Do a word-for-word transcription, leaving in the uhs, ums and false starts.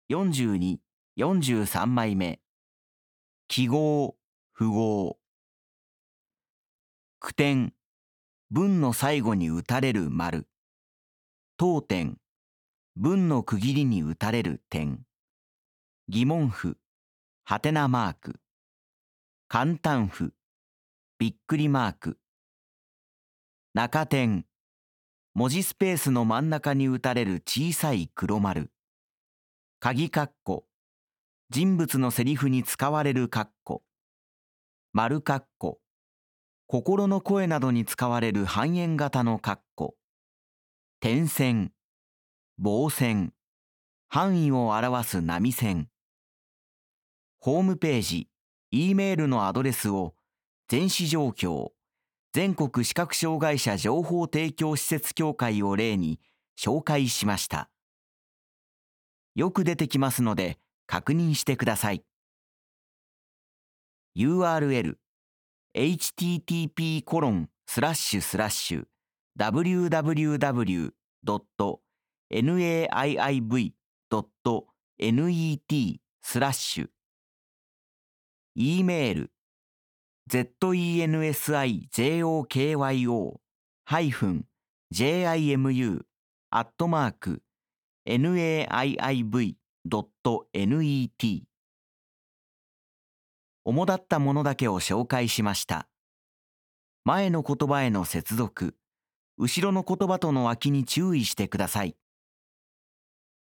よんじゅうに、よんじゅうさんまいめ。記号、符号。句点、文の最後に打たれる丸。答点、文の区切りに打たれる点。疑問符、はてなマーク。感嘆符、びっくりマーク。中点、文字スペースの真ん中に打たれる小さい黒丸。鍵括弧、人物のセリフに使われる括弧。丸括弧、心の声などに使われる半円型の括弧。点線、棒線、範囲を表す波線。ホームページ、E メールのアドレスを全市状況、全国視覚障害者情報提供施設協会を例に紹介しました。よく出てきますので確認してください。ユーアールエル エイチティーティーピーコロンスラッシュスラッシュダブリューダブリューダブリュードットネイブドットネットスラッシュ E メール zensijoKyo ハイフン jimu アットマーク naiv ドット net 主だったものだけを紹介しました。前の言葉への接続、後ろの言葉との空きに注意してください。